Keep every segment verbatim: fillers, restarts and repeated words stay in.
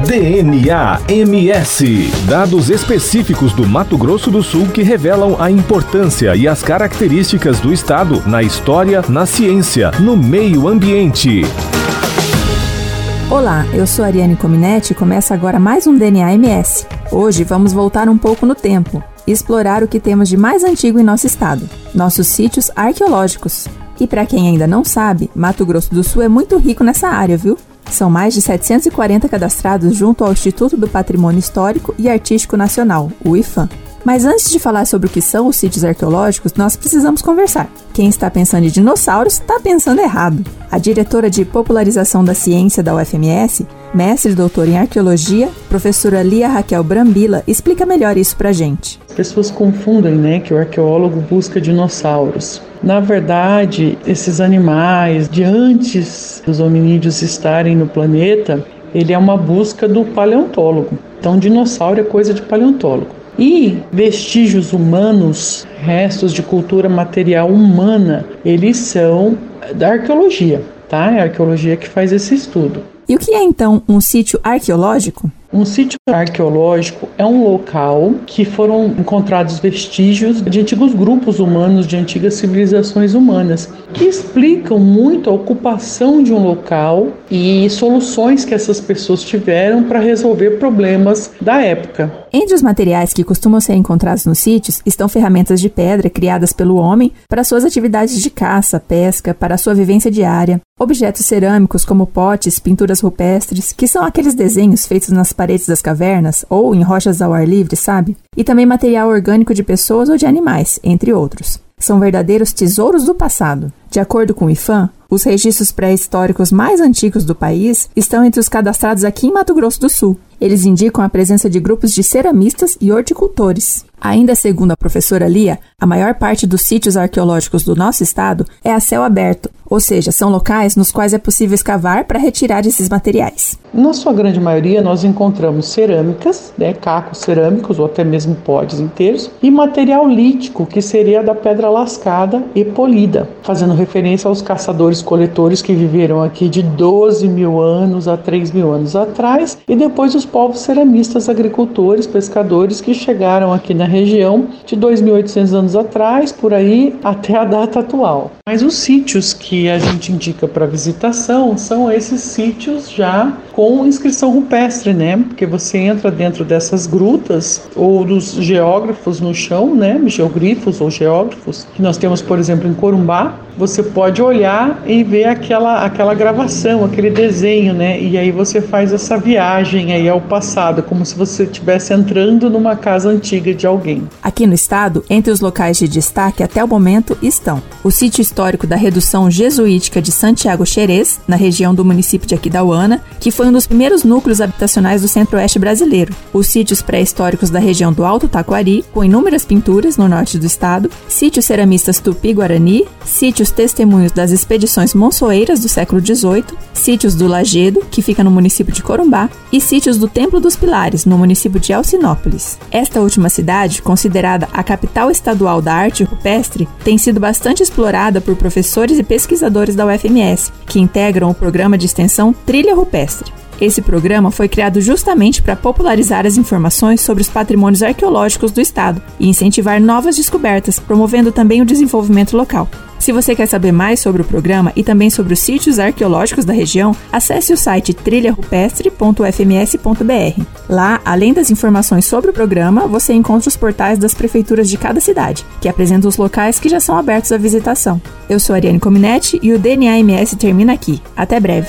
D N A M S. Dados específicos do Mato Grosso do Sul que revelam a importância e as características do estado na história, na ciência, no meio ambiente. Olá, eu sou Ariane Cominetti e começa agora mais um D N A M S. Hoje vamos voltar um pouco no tempo e explorar o que temos de mais antigo em nosso estado, nossos sítios arqueológicos. E para quem ainda não sabe, Mato Grosso do Sul é muito rico nessa área, viu? São mais de setecentos e quarenta cadastrados junto ao Instituto do Patrimônio Histórico e Artístico Nacional, o IFAM. Mas antes de falar sobre o que são os sítios arqueológicos, nós precisamos conversar. Quem está pensando em dinossauros está pensando errado. A diretora de Popularização da Ciência da U F M S, mestre e doutora em Arqueologia, professora Lia Raquel Brambila, explica melhor isso pra gente. As pessoas confundem, né, que o arqueólogo busca dinossauros. Na verdade, esses animais, de antes dos hominídeos estarem no planeta, ele é uma busca do paleontólogo. Então, dinossauro é coisa de paleontólogo. E vestígios humanos, restos de cultura material humana, eles são da arqueologia, tá? É a arqueologia que faz esse estudo. E o que é, então, um sítio arqueológico? Um sítio arqueológico é um local que foram encontrados vestígios de antigos grupos humanos, de antigas civilizações humanas, que explicam muito a ocupação de um local e soluções que essas pessoas tiveram para resolver problemas da época. Entre os materiais que costumam ser encontrados nos sítios estão ferramentas de pedra criadas pelo homem para suas atividades de caça, pesca, para a sua vivência diária, objetos cerâmicos como potes, pinturas rupestres, que são aqueles desenhos feitos nas paredes das cavernas ou em rochas ao ar livre, sabe? E também material orgânico de pessoas ou de animais, entre outros. São verdadeiros tesouros do passado. De acordo com o IFAM, os registros pré-históricos mais antigos do país estão entre os cadastrados aqui em Mato Grosso do Sul. Eles indicam a presença de grupos de ceramistas e horticultores. Ainda segundo a professora Lia, a maior parte dos sítios arqueológicos do nosso estado é a céu aberto, ou seja, são locais nos quais é possível escavar para retirar esses materiais. Na sua grande maioria, nós encontramos cerâmicas, né, cacos cerâmicos ou até mesmo potes inteiros, e material lítico, que seria da pedra lascada e polida, fazendo referência aos caçadores-coletores que viveram aqui de doze mil anos a três mil anos atrás, e depois os povos ceramistas, agricultores, pescadores que chegaram aqui na região de dois mil e oitocentos anos atrás, por aí, até a data atual. Mas os sítios que a gente indica para visitação são esses sítios já com inscrição rupestre, né? Porque você entra dentro dessas grutas ou dos geógrafos no chão, né? Geogrifos ou geógrafos, que nós temos, por exemplo, em Corumbá. Você pode olhar e ver aquela, aquela gravação, aquele desenho, né? E aí você faz essa viagem aí ao passado, como se você estivesse entrando numa casa antiga de alguém. Aqui no estado, entre os locais de destaque até o momento estão o sítio histórico da Redução Jesuítica de Santiago Xerez, na região do município de Aquidauana, que foi um dos primeiros núcleos habitacionais do centro-oeste brasileiro. Os sítios pré-históricos da região do Alto Taquari, com inúmeras pinturas no norte do estado, sítios ceramistas Tupi-Guarani, sítios testemunhos das expedições monçoeiras do século dezoito, sítios do Lagedo, que fica no município de Corumbá, e sítios do Templo dos Pilares, no município de Alcinópolis. Esta última cidade, considerada a capital estadual da arte rupestre, tem sido bastante explorada por professores e pesquisadores da U F M S, que integram o programa de extensão Trilha Rupestre. Esse programa foi criado justamente para popularizar as informações sobre os patrimônios arqueológicos do estado e incentivar novas descobertas, promovendo também o desenvolvimento local. Se você quer saber mais sobre o programa e também sobre os sítios arqueológicos da região, acesse o site trilha rupestre ponto u f m s ponto b r. Lá, além das informações sobre o programa, você encontra os portais das prefeituras de cada cidade, que apresentam os locais que já são abertos à visitação. Eu sou Ariane Cominetti e o D N A M S termina aqui. Até breve.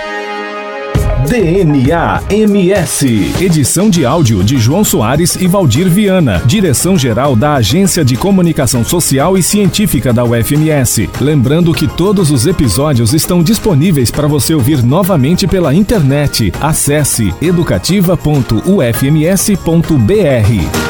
D N A M S. Edição de áudio de João Soares e Valdir Viana. Direção-geral da Agência de Comunicação Social e Científica da U F M S. Lembrando que todos os episódios estão disponíveis para você ouvir novamente pela internet. Acesse educativa ponto u f m s ponto b r.